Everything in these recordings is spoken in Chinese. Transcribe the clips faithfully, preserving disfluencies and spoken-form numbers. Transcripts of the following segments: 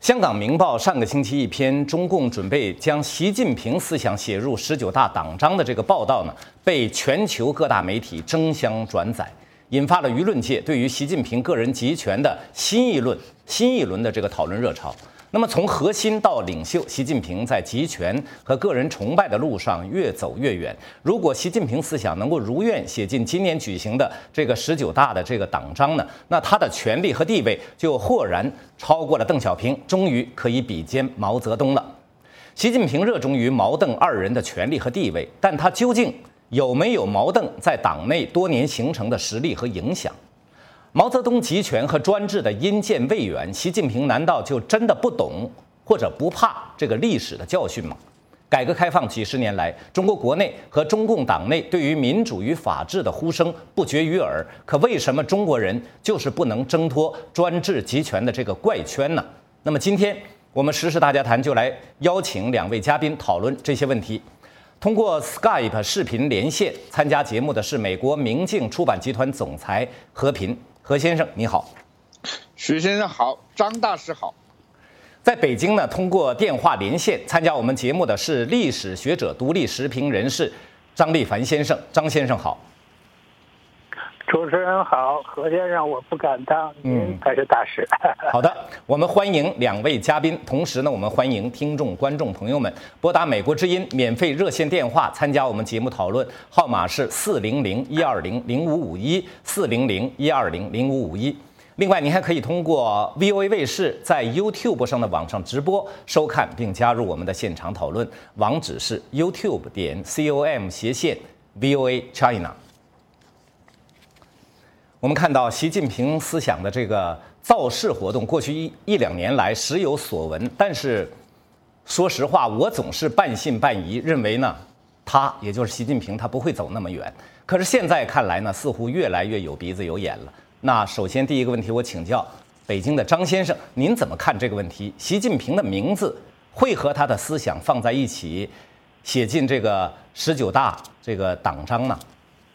香港《明报》上个星期一篇中共准备将习近平思想写入十九大党章的这个报道呢，被全球各大媒体争相转载，引发了舆论界对于习近平个人集权的新一轮新一轮的这个讨论热潮。那么从核心到领袖，习近平在集权和个人崇拜的路上越走越远。如果习近平思想能够如愿写进今年举行的这个十九大的这个党章呢，那他的权力和地位就豁然超过了邓小平，终于可以比肩毛泽东了。习近平热衷于毛邓二人的权力和地位，但他究竟有没有毛邓在党内多年形成的实力和影响？毛泽东集权和专制的阴间未远，习近平难道就真的不懂或者不怕这个历史的教训吗？改革开放几十年来，中国国内和中共党内对于民主与法治的呼声不绝于耳，可为什么中国人就是不能挣脱专制集权的这个怪圈呢？那么今天我们时事大家谈就来邀请两位嘉宾讨论这些问题。通过 Skype 视频连线参加节目的是美国明镜出版集团总裁何平。何先生你好。 许先生好，张大师好。 在北京呢，通过电话连线参加我们节目的是历史学者、独立时评人士张立凡先生。张先生好。 主持人好，何先生我不敢当，您才是大师。 嗯、好的，我们欢迎两位嘉宾，同时呢，我们欢迎听众、观众朋友们拨打美国之音免费热线电话参加我们节目讨论，号码是四零零一二零零五五一四零零一二零零五五一。另外，您还可以通过 V O A 卫视在 YouTube 上的网上直播收看并加入我们的现场讨论，网址是 YouTube 点 com 斜线 V O A China。我们看到习近平思想的这个造势活动，过去一一两年来时有所闻，但是说实话，我总是半信半疑，认为呢，他也就是习近平，他不会走那么远。可是现在看来呢，似乎越来越有鼻子有眼了。那首先第一个问题，我请教北京的张先生，您怎么看这个问题？习近平的名字会和他的思想放在一起，写进这个十九大这个党章呢？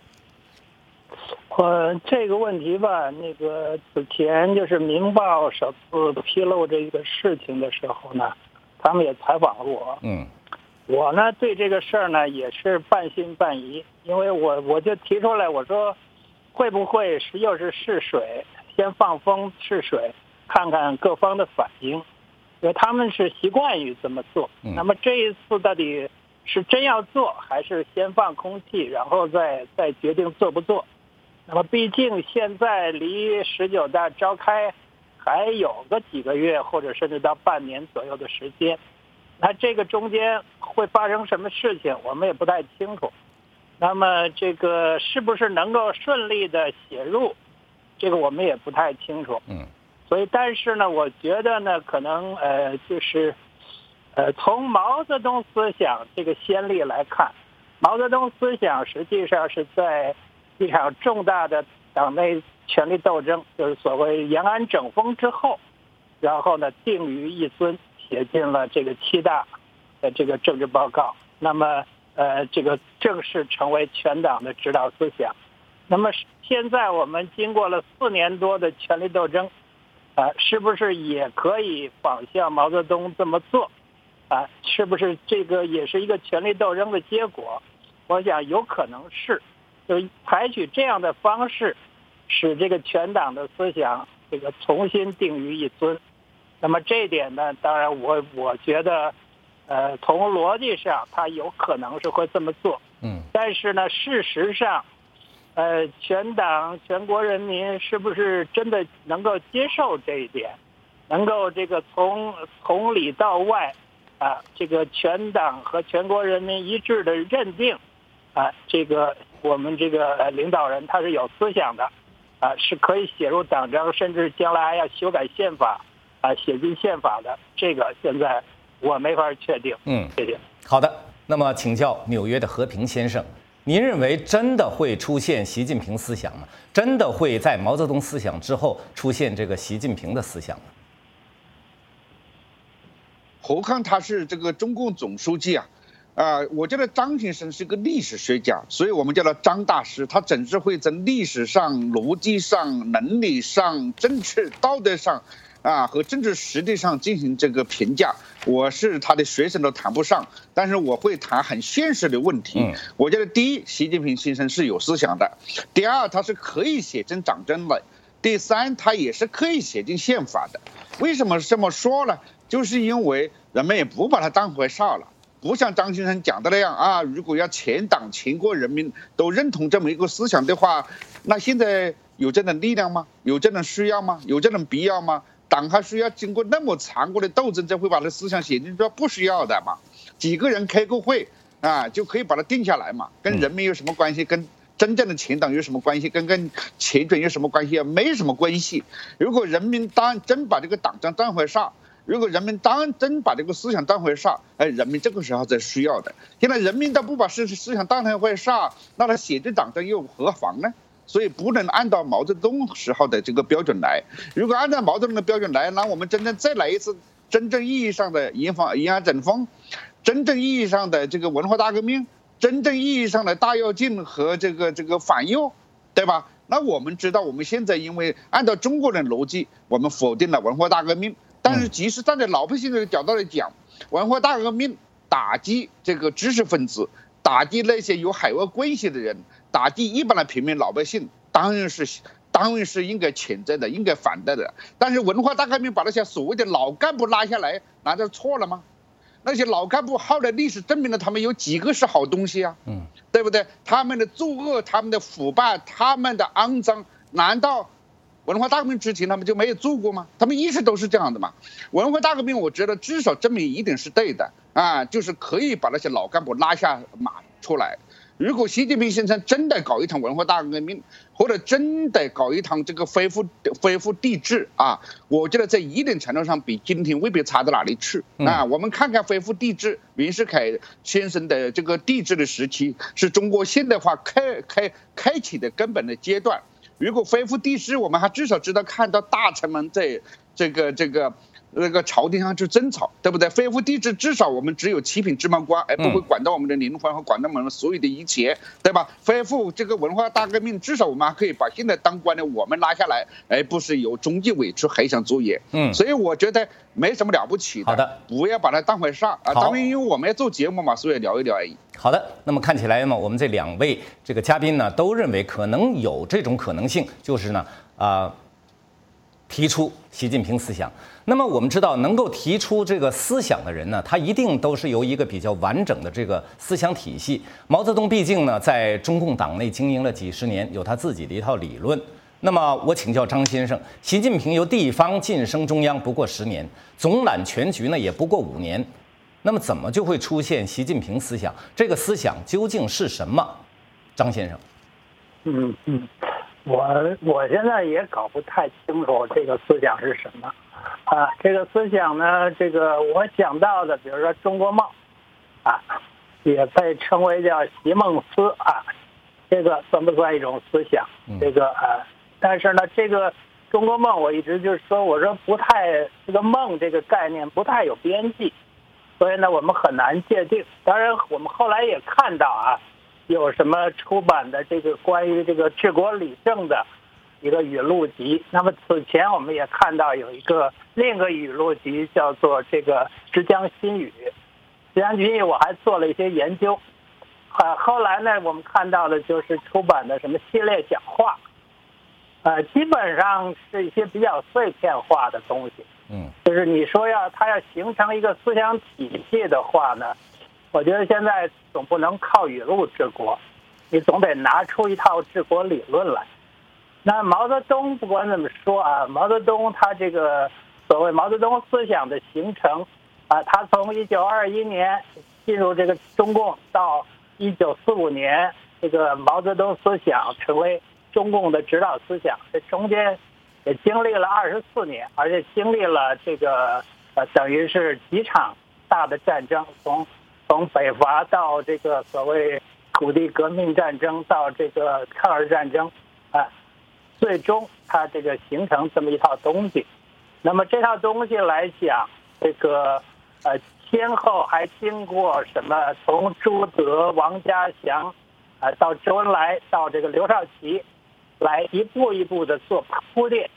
呃，这个问题吧，那个此前就是《明报》首次披露这个事情的时候呢，他们也采访了我。 嗯， 我呢对这个事儿呢也是半信半疑，因为我我就提出来，我说会不会是又是试水，先放风试水，看看各方的反应，因为他们是习惯于这么做。 嗯、 那么这一次到底是真要做，还是先放空气，然后再再决定做不做？那么毕竟现在离十九大召开还有个几个月，或者甚至到半年左右的时间，那这个中间会发生什么事情，我们也不太清楚。那么这个是不是能够顺利的写入，这个我们也不太清楚。 嗯， 所以但是呢，我觉得呢，可能呃就是呃从毛泽东思想这个先例来看，毛泽东思想实际上是在一场重大的党内权力斗争，就是所谓延安整风之后，然后呢定于一尊，写进了这个七大的这个政治报告。那么呃，这个正式成为全党的指导思想。那么现在我们经过了四年多的权力斗争，啊、呃，是不是也可以仿效毛泽东这么做？啊、呃，是不是这个也是一个权力斗争的结果？我想有可能是。就采取这样的方式，使这个全党的思想这个重新定于一尊。那么这一点呢，当然我我觉得，呃，从逻辑上他有可能是会这么做。 嗯。 但是呢，事实上，呃，全党全国人民是不是真的能够接受这一点？能够这个从从里到外，啊，这个全党和全国人民一致的认定，啊，这个。我们这个领导人他是有思想的，啊，是可以写入党章，甚至将来还要修改宪法，啊，写进宪法的。这个现在我没法确定。 嗯， 确定。 好的，那么请教纽约的和平先生，您认为真的会出现习近平思想吗？真的会在毛泽东思想之后出现这个习近平的思想吗？ 何况他是这个中共总书记啊。啊、呃，我觉得张先生是个历史学家，所以我们叫他张大师。他总是会在历史上、逻辑上、能力上、政治道德上， 啊和政治实力上进行这个评价。我是他的学生都谈不上，但是我会谈很现实的问题。嗯、我觉得第一，习近平先生是有思想的；第二，他是可以写进党章的；第三，他也是可以写进宪法的。为什么这么说呢？就是因为人们也不把他当回事了。不像张先生讲的那样啊，如果要全党全国人民都认同这么一个思想的话，那现在有这种力量吗？有这种需要吗？有这种必要吗？党还需要经过那么残酷的斗争才会把这思想写进去？不需要的嘛，几个人开个会啊就可以把它定下来嘛，跟人民有什么关系？跟真正的全党有什么关系？跟跟全军有什么关系？没什么关系。如果人民当真把这个党章当回事，如果人民当真把这个思想当回事，哎，人民这个时候才需要的。现在人民都不把思思想当回事，那他写这党章又何妨呢？所以不能按照毛泽东时候的这个标准来。如果按照毛泽东的标准来，那我们真正再来一次真正意义上的延防延安整风，真正意义上的这个文化大革命，真正意义上的大跃进和这个这个反右，对吧？那我们知道，我们现在因为按照中国人逻辑，我们否定了文化大革命。但是即使站在老百姓的角度来讲，文化大革命打击这个知识分子，打击那些有海外关系的人，打击一般的平民老百姓，当然是当然是应该谴责的，应该反对的。但是文化大革命把那些所谓的老干部拉下来，难道错了吗？那些老干部后来历史证明了他们有几个是好东西啊？嗯，对不对？他们的作恶，他们的腐败，他们的肮脏，难道文化大革命之前他们就没有做过吗？他们一直都是这样的嘛。文化大革命我觉得至少证明一点是对的啊，就是可以把那些老干部拉下马出来。如果习近平先生真的搞一场文化大革命，或者真的搞一场这个恢复恢复帝制啊，我觉得在一定程度上比今天未必差到哪里去啊。我们看看恢复帝制，袁世凯先生的这个帝制的时期，是中国现代化开开开启的根本的阶段。如果恢复帝制，我们还至少知道看到大臣们在这个这个那个朝廷上去争吵，对不对？恢复帝制，至少我们只有七品芝麻官，而不会管到我们的灵魂和管到我们所有的一切，对吧？恢复这个文化大革命，至少我们还可以把现在当官的我们拉下来，而不是由中纪委去黑箱作业。嗯，所以我觉得没什么了不起的。 好的， 不要把它当回事啊。当然，因为我们要做节目嘛，所以聊一聊而已。 好的，那么看起来呢，我们这两位这个嘉宾呢，都认为可能有这种可能性，就是呢，啊、呃，提出习近平思想。那么我们知道，能够提出这个思想的人呢，他一定都是由一个比较完整的这个思想体系。毛泽东毕竟呢，在中共党内经营了几十年，有他自己的一套理论。那么我请教张先生，习近平由地方晋升中央不过十年，总揽全局呢也不过五年。那么怎么就会出现习近平思想？这个思想究竟是什么？张先生， 嗯嗯，我我现在也搞不太清楚这个思想是什么啊。这个思想呢，这个我讲到的，比如说中国梦啊，也被称为叫习梦思啊，这个算不算一种思想？这个呃，但是呢，这个中国梦我一直就是说，我说不太这个梦这个概念不太有边际。所以呢，我们很难界定。当然，我们后来也看到啊，有什么出版的这个关于这个治国理政的一个语录集。那么此前我们也看到有一个另一个语录集，叫做这个《之江新语》。之江新语我还做了一些研究。呃，后来呢，我们看到的就是出版的什么系列讲话，呃，基本上是一些比较碎片化的东西。嗯，就是你说要它要形成一个思想体系的话呢，我觉得现在总不能靠语录治国，你总得拿出一套治国理论来。那毛泽东不管怎么说啊，毛泽东他这个所谓毛泽东思想的形成啊，他从一九二一年进入这个中共到一九四五年，这个毛泽东思想成为中共的指导思想，这中间也经历了二十四年，而且经历了这个呃，等于是几场大的战争，从从北伐到这个所谓土地革命战争，到这个抗日战争，啊、呃，最终它这个形成这么一套东西。那么这套东西来讲，这个呃先后还经过什么？从朱德、王家祥，啊、呃，到周恩来，到这个刘少奇。来一步一步的做铺垫，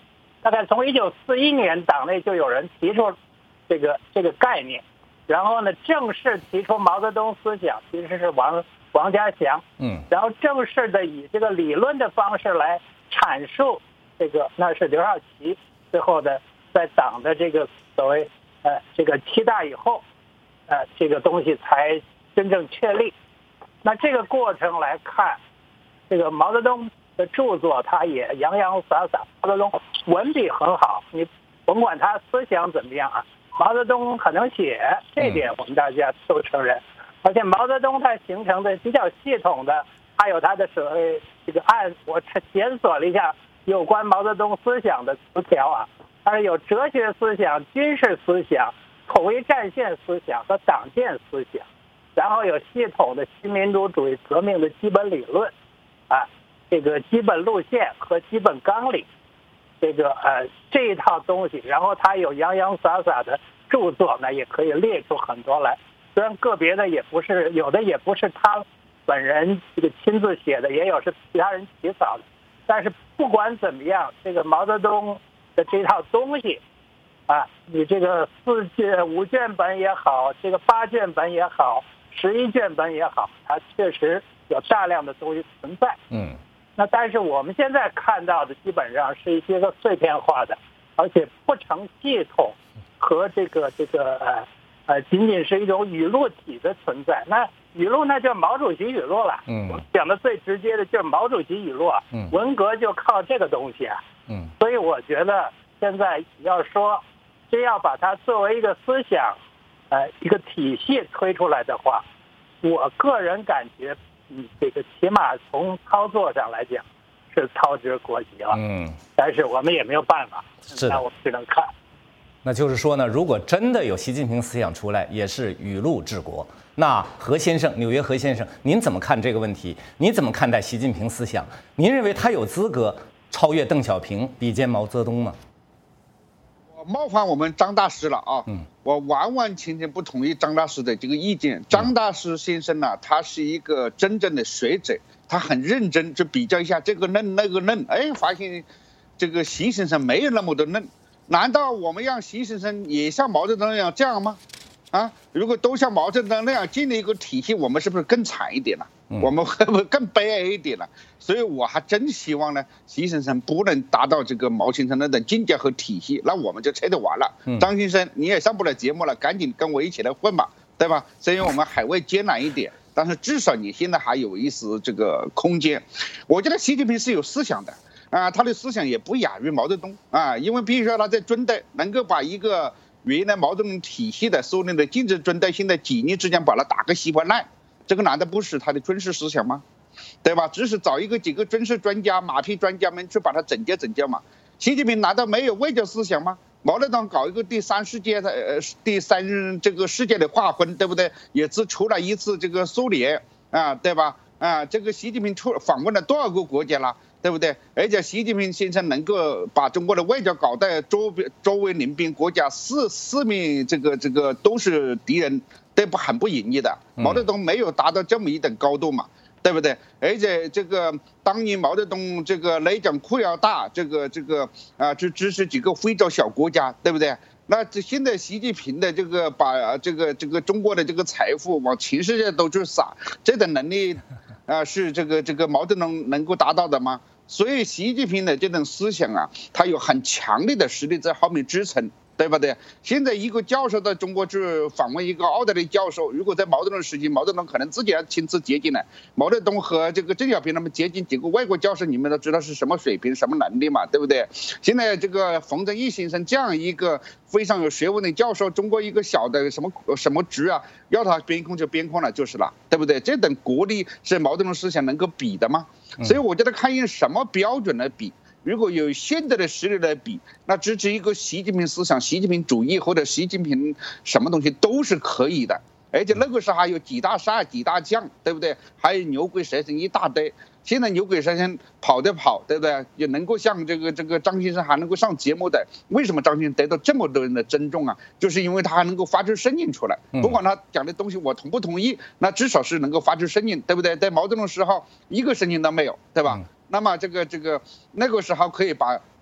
大概从一九四一年党内就有人提出这个这个概念，然后呢，正式提出毛泽东思想其实是王王家祥， 嗯， 然后正式的以这个理论的方式来阐述这个，那是刘少奇最后的在党的这个所谓呃这个七大以后，呃这个东西才真正确立。那这个过程来看，这个毛泽东的著作他也洋洋洒洒，毛泽东文笔很好，你甭管他思想怎么样啊，毛泽东很能写，这点我们大家都承认。而且毛泽东他形成的比较系统的，还有他的所谓这个按我检索了一下有关毛泽东思想的词条啊，他是有哲学思想、军事思想、统一战线思想和党建思想，然后有系统的新民主主义革命的基本理论，啊，这个基本路线和基本纲领，这个呃这一套东西，然后他有洋洋洒洒的著作呢，也可以列出很多来。虽然个别的也不是，有的也不是他本人这个亲自写的，也有是其他人起草的，但是不管怎么样，这个毛泽东的这套东西，啊，你这个四卷五卷本也好，这个八卷本也好，十一卷本也好，它确实有大量的东西存在。 嗯， 那但是我们现在看到的基本上是一些个碎片化的，而且不成系统和这个这个呃。呃，仅仅是一种语录体的存在。那语录呢，就是毛主席语录了。 嗯， 我讲的最直接的就是毛主席语录啊。 嗯， 文革就靠这个东西啊。 嗯， 所以我觉得现在要说，真要把它作为一个思想，呃，一个体系推出来的话，我个人感觉，嗯，这个起码从操作上来讲，是操之过急了。 嗯， 但是我们也没有办法， 是那我们只能看。 那就是说呢，如果真的有习近平思想出来，也是雨露治国。那何先生，纽约何先生，您怎么看这个问题？你怎么看待习近平思想？您认为他有资格超越邓小平、比肩毛泽东吗？ 我冒犯我们张大师了啊！嗯，我完完全全不同意张大师的这个意见。张大师先生呢、啊，他是一个真正的学者，他很认真，就比较一下这个论那个论，哎，发现这个习先生没有那么多论。难道我们让习先生也像毛泽东那样这样吗？啊，如果都像毛泽东那样建立一个体系，我们是不是更惨一点了？我们会不会更悲哀一点了？所以我还真希望呢，习先生不能达到这个毛先生那种境界和体系，那我们就拆得完了。张先生你也上不了节目了，赶紧跟我一起来混吧，对吧？虽然我们海外艰难一点，但是至少你现在还有一丝这个空间。我觉得习近平是有思想的。啊，他的思想也不亚于毛泽东啊，因为比如说他在军队能够把一个原来毛泽东体系的所谓的禁止军队，现在几年之间把它打个稀巴烂，这个难道不是他的军事思想吗？对吧？只是找一个几个军事专家、马屁专家们去把它整洁整洁嘛。习近平难道没有外交思想吗？毛泽东搞一个第三世界的呃第三这个世界的划分，对不对？也只出了一次这个苏联啊，对吧？啊，这个习近平出访问了多少个国家了？对不对？而且习近平先生能够把中国的外交搞在周边周围邻边国家四四面这个这个都是敌人，这不很不容易的。毛泽东没有达到这么一等高度嘛，对不对？而且这个当年毛泽东这个来讲裤腰大，这个这个啊，就支持几个非洲小国家，对不对？那这现在习近平的这个把这个这个中国的这个财富往全世界都去撒，这等能力啊，是这个这个毛泽东能够达到的吗？所以习近平的这种思想啊，他有很强烈的实力在后面支撑，对不对？现在一个教授到中国去访问一个奥地利教授，如果在毛泽东时期，毛泽东可能自己要亲自接近了。毛泽东和这个邓小平他们接近几个外国教授，你们都知道是什么水平、什么能力嘛，对不对？现在这个冯正义先生这样一个非常有学问的教授，中国一个小的什么什么职啊，要他边控就边控了，就是了，对不对？这等国力是毛泽东思想能够比的吗？所以我觉得看用什么标准来比。如果有现在的实力来比，那支持一个习近平思想、习近平主义或者习近平什么东西都是可以的。而且那个时候还有几大杀几大将，对不对？还有牛鬼蛇神一大堆。现在牛鬼蛇神跑的跑，对不对？也能够像这个这个张先生还能够上节目的，为什么张先生得到这么多人的尊重啊？就是因为他还能够发出声音出来，不管他讲的东西我同不同意，那至少是能够发出声音，对不对？在毛泽东时候一个声音都没有，对吧？那么这个这个那个时候可以把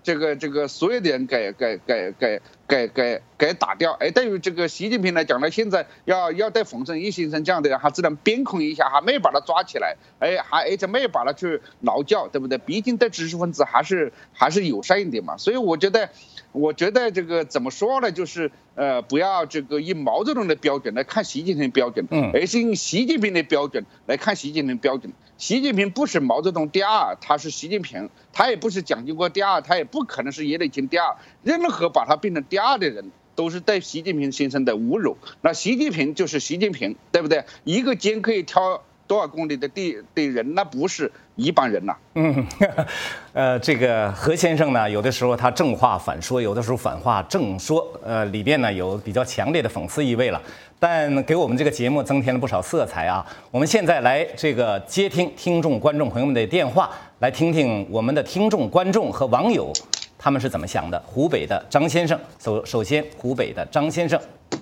这个这个所有的人给给给给给给给打掉。哎，对于这个习近平来讲呢，现在要要对冯正义先生这样的人，他只能边控一下，还没把他抓起来，哎，还而且没有把他去劳教，对不对？毕竟对知识分子还是还是友善一点嘛。所以我觉得，我觉得这个怎么说呢，就是呃，不要这个以毛泽东的标准来看习近平的标准， 嗯， 而是用习近平的标准来看习近平的标准。习近平不是毛泽东第二，他是习近平，他也不是蒋经国第二，他也不可能是叶利钦第二。任何把他变成第二的人，都是对习近平先生的侮辱。那习近平就是习近平，对不对？一个肩可以挑多少公里的地的人，那不是一般人呐、啊。 嗯，呃，这个何先生呢，有的时候他正话反说，有的时候反话正说，呃，里边呢有比较强烈的讽刺意味了。但给我们这个节目增添了不少色彩啊！我们现在来这个接听听众、观众朋友们的电话，来听听我们的听众、观众和网友他们是怎么想的。湖北的张先生，首首先，湖北的张先生，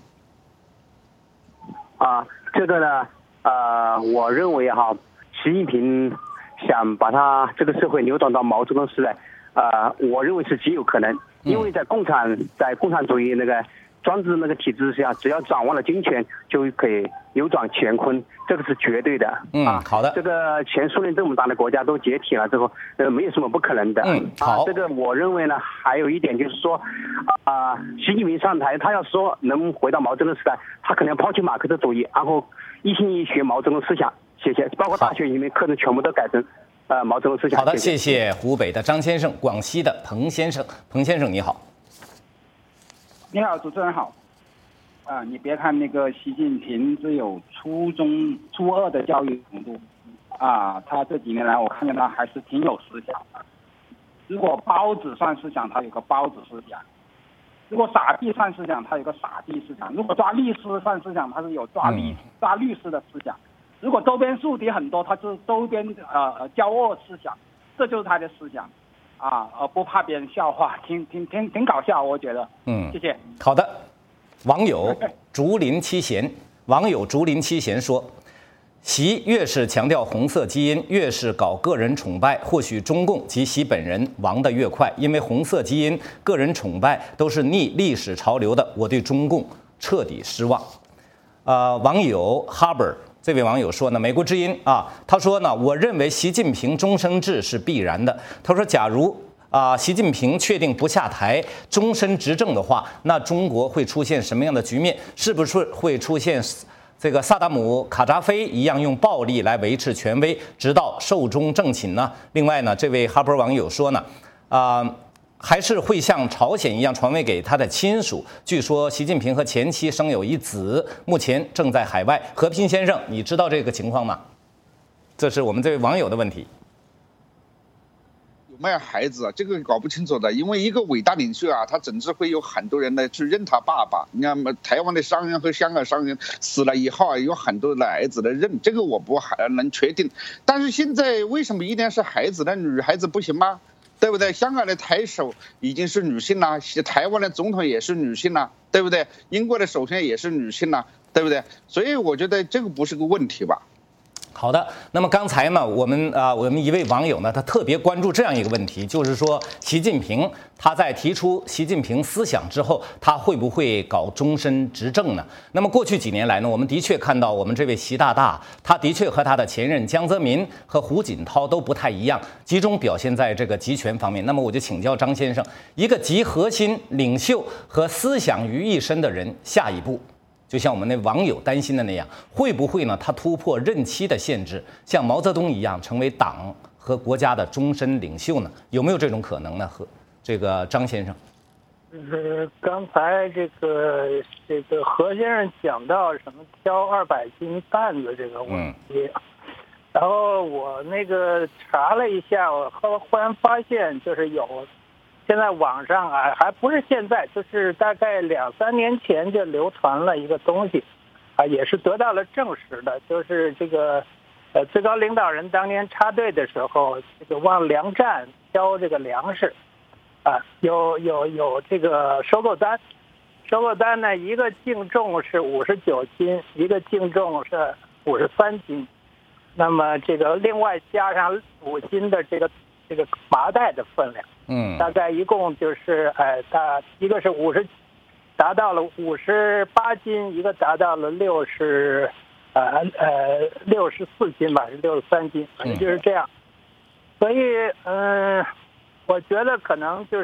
啊，这个呢，呃，我认为哈，习近平想把他这个社会扭转到毛泽东时代，呃，我认为是极有可能，因为在共产在共产主义那个。专制那个体制下，只要掌握了军权，就可以扭转乾坤，这个是绝对的。 嗯，好的。 这个前苏联这么大的国家都解体了之后，呃，没有什么不可能的。 嗯，好。 啊、这个我认为呢，还有一点就是说，啊、呃，习近平上台，他要说能回到毛泽东时代，他可能要抛弃马克思主义，然后一心一意学毛泽东思想，谢谢。包括大学里面课程全部都改成呃毛泽东思想。 好的， 谢谢谢湖北的张先生，广西的彭先生，彭先生你好。 你好，主持人好。啊，你别看那个习近平只有初中、初二的教育程度，啊，他这几年来我看见他还是挺有思想的。如果包子算思想，他有个包子思想；如果傻逼算思想，他有个傻逼思想；如果抓律师算思想，他是有抓律、嗯、抓律师的思想；如果周边宿敌很多，他是周边呃骄傲思想，这就是他的思想。啊，呃，不怕别人笑话，挺挺挺挺搞笑，我觉得。 嗯， 谢谢。 好的，网友竹林七贤，网友竹林七贤说，习越是强调红色基因，越是搞个人崇拜，或许中共及习本人亡得越快，因为红色基因、个人崇拜都是逆历史潮流的，我对中共彻底失望。呃，网友 Harbor。这位网友说呢，美国之音啊，他说呢，我认为习近平终身制是必然的。他说，假如啊、呃，习近平确定不下台，终身执政的话，那中国会出现什么样的局面？是不是会出现这个萨达姆、卡扎菲一样用暴力来维持权威，直到寿终正寝呢？另外呢，这位哈勃网友说呢，啊、呃。还是会像朝鲜一样传位给他的亲属。据说习近平和前妻生有一子，目前正在海外。和平先生，你知道这个情况吗？这是我们这位网友的问题。 有没有孩子啊？这个搞不清楚的，因为一个伟大领袖啊，他总是会有很多人来去认他爸爸。你看，台湾的商人和香港商人死了以后啊，有很多的儿子来认，这个我不还能确定。但是现在为什么一定是孩子呢？女孩子不行吗？对不对？香港的台首已经是女性了，台湾的总统也是女性了，对不对？英国的首相也是女性了，对不对？所以我觉得这个不是个问题吧。 好的，那么刚才呢，我们啊、呃，我们一位网友呢，他特别关注这样一个问题，就是说，习近平他在提出习近平思想之后，他会不会搞终身执政呢？那么过去几年来呢，我们的确看到我们这位习大大，他的确和他的前任江泽民和胡锦涛都不太一样，集中表现在这个集权方面。那么我就请教张先生，一个集核心领袖和思想于一身的人，下一步？就像我们那网友担心的那样，会不会呢？他突破任期的限制，像毛泽东一样成为党和国家的终身领袖呢？有没有这种可能呢？和这个张先生， 就是刚才这个这个何先生讲到什么挑二百斤担子这个问题，嗯、然后我那个查了一下，我后忽然发现就是有。现在网上啊，还不是现在，就是大概两三年前就流传了一个东西，啊，也是得到了证实的，就是这个，呃，最高领导人当年插队的时候，这个往粮站挑这个粮食，啊，有有有这个收购单，收购单呢，一个净重是五十九斤，一个净重是五十三斤，那么这个另外加上五斤的这个这个麻袋的分量， 嗯， 大概一共就是呃，大一个是五十，达到了五十八斤，一个达到了六十，呃呃六十四斤吧，是六十三斤，反正就是这样。所以嗯、呃，我觉得可能就是，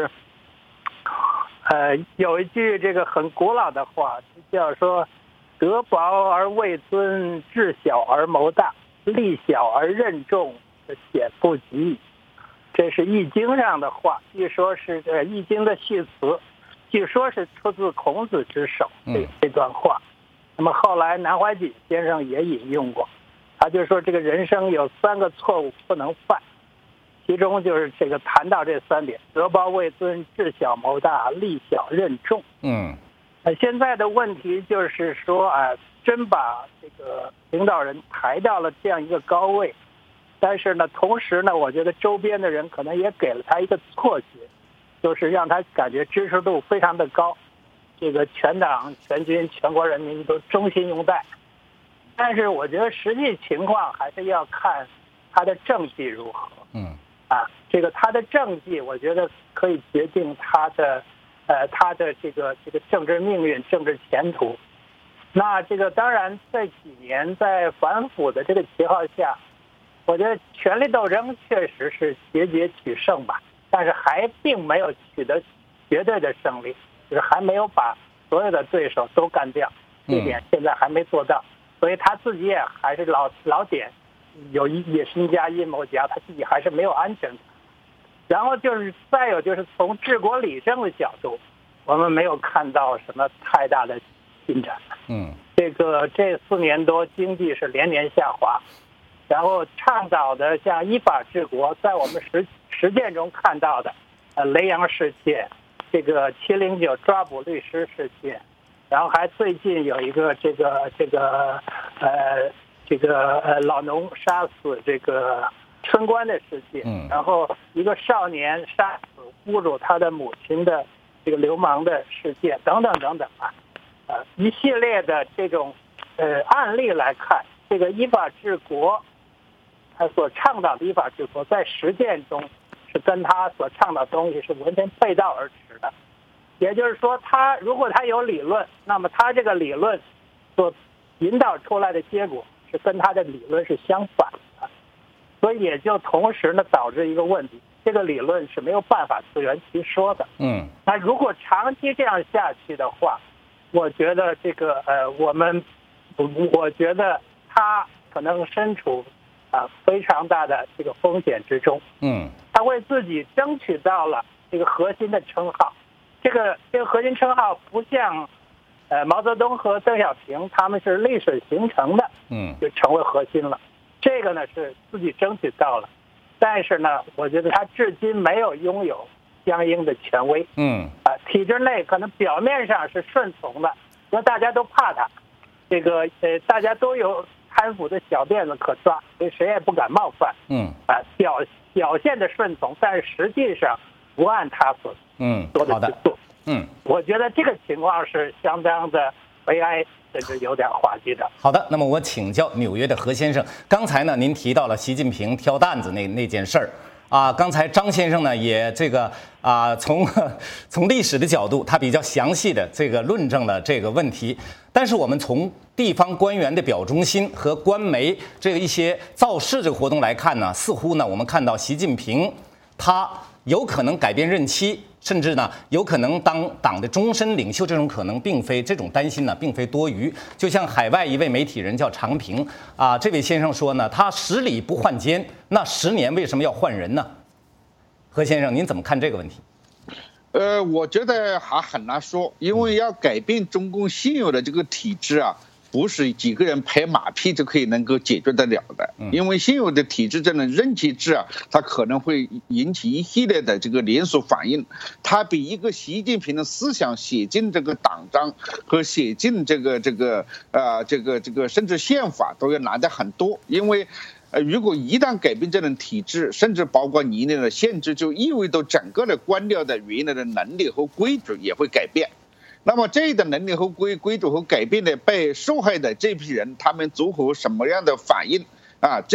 呃，有一句这个很古老的话，叫说。德薄而位尊，智小而谋大，力小而任重，显不及矣。这是《易经》上的话，据说是呃《易经》的系辞，据说是出自孔子之手。这这段话，那么后来南怀瑾先生也引用过，他就说这个人生有三个错误不能犯，其中就是这个谈到这三点：德薄位尊，智小谋大，力小任重。 嗯。 呃，现在的问题就是说啊，真把这个领导人抬到了这样一个高位，但是呢，同时呢，我觉得周边的人可能也给了他一个错觉，就是让他感觉支持度非常的高，这个全党全军全国人民都衷心拥戴。但是我觉得实际情况还是要看他的政绩如何。 嗯， 啊，这个他的政绩，我觉得可以决定他的。呃，他的这个这个政治命运、政治前途，那这个当然这几年在反腐的这个旗号下，我觉得权力斗争确实是节节取胜吧，但是还并没有取得绝对的胜利，就是还没有把所有的对手都干掉，这点现在还没做到，所以他自己也还是老老点有野心家、阴谋家，他自己还是没有安全感。然后就是再有就是从治国理政的角度，我们没有看到什么太大的进展。 嗯， 这个这四年多经济是连年下滑，然后倡导的像依法治国，在我们实实践中看到的，呃，雷洋事件，这个七零九抓捕律师事件，然后还最近有一个这个这个呃这个呃老农杀死这个。村官的事件，然后一个少年杀死侮辱他的母亲的这个流氓的事件，等等等等啊，呃，一系列的这种呃案例来看，这个依法治国，他所倡导的依法治国，在实践中是跟他所倡导的东西是完全背道而驰的。也就是说，他如果他有理论，那么他这个理论所引导出来的结果是跟他的理论是相反的。所以也就同时呢导致一个问题，这个理论是没有办法自圆其说的。 嗯， 那如果长期这样下去的话，我觉得这个呃，我们我觉得他可能身处啊、呃、非常大的这个风险之中。 嗯， 他为自己争取到了这个核心的称号，这个这个核心称号不像呃毛泽东和邓小平他们是历史形成的， 嗯， 就成为核心了。这个呢是自己争取到了，但是呢，我觉得他至今没有拥有相应的权威。 嗯， 啊，体制内可能表面上是顺从的，因为大家都怕他，这个呃，大家都有贪腐的小辫子可抓，所以谁也不敢冒犯。 嗯， 啊，表表现的顺从，但是实际上不按他所嗯说的去做。 嗯， 我觉得这个情况是相当的悲哀。甚至有点滑稽的。 好的，那么我请教纽约的何先生，刚才呢您提到了习近平挑担子那那件事儿啊，刚才张先生呢也这个啊从从历史的角度，他比较详细的这个论证了这个问题。但是我们从地方官员的表忠心和官媒这个一些造势这个活动来看呢，似乎呢我们看到习近平他有可能改变任期。甚至呢，有可能当党的终身领袖，这种可能并非这种担心呢，并非多余。就像海外一位媒体人叫常平啊，这位先生说呢，他十里不换肩，那十年为什么要换人呢？何先生，您怎么看这个问题？ 呃，我觉得还很难说，因为要改变中共现有的这个体制啊。不是几个人拍马屁就可以能够解决得了的，因为现有的体制这种任期制啊，它可能会引起一系列的这个连锁反应，它比一个习近平的思想写进这个党章和写进这个这个呃这个这个甚至宪法都要难得很多，因为。呃，如果一旦改变这种体制，甚至包括年龄的限制，就意味着整个的官僚的原来的能力和规矩也会改变。那么这的能力和规规矩和改变的被受害的这批人，他们如何什么样的反应啊？这个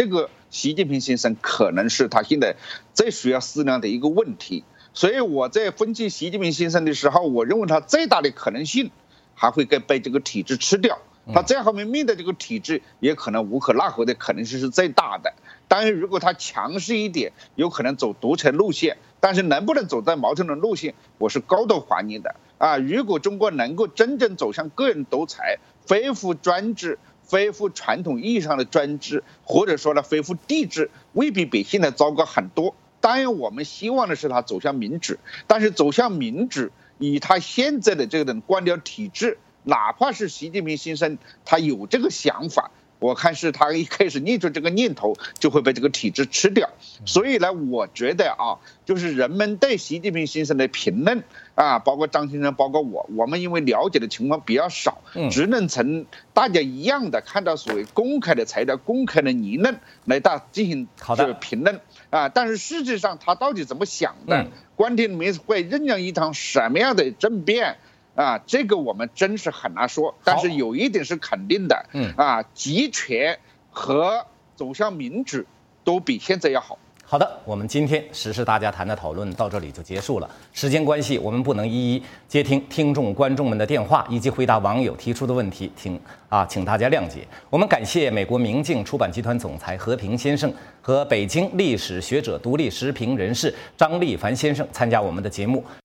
习近平先生可能是他现在最需要思量的一个问题。所以我在分析习近平先生的时候，我认为他最大的可能性还会被这个体制吃掉。他在后面面对这个体制，也可能无可奈何的可能性是最大的。当然，如果他强势一点，有可能走独裁路线，但是能不能走在毛泽东路线，我是高度怀疑的啊！如果中国能够真正走向个人独裁，恢复专制，恢复传统意义上的专制，或者说呢恢复帝制，未必比现在糟糕很多。当然，我们希望的是他走向民主，但是走向民主，以他现在的这种官僚体制，哪怕是习近平先生他有这个想法，我看是他一开始念出这个念头，就会被这个体制吃掉。所以呢，我觉得啊，就是人们对习近平先生的评论啊，包括张先生，包括我，我们因为了解的情况比较少，只能从大家一样的看到所谓公开的材料、公开的理论来大进行这个评论啊。但是实际上他到底怎么想的，官邸里面会酝酿一场什么样的政变？啊，这个我们真是很难说，但是有一点是肯定的，嗯啊，集权和走向民主都比现在要好。 好的，我们今天时事大家谈的讨论到这里就结束了。时间关系，我们不能一一接听听众观众们的电话以及回答网友提出的问题，请啊，请大家谅解。我们感谢美国明镜出版集团总裁何平先生和北京历史学者、独立时评人士张立凡先生参加我们的节目。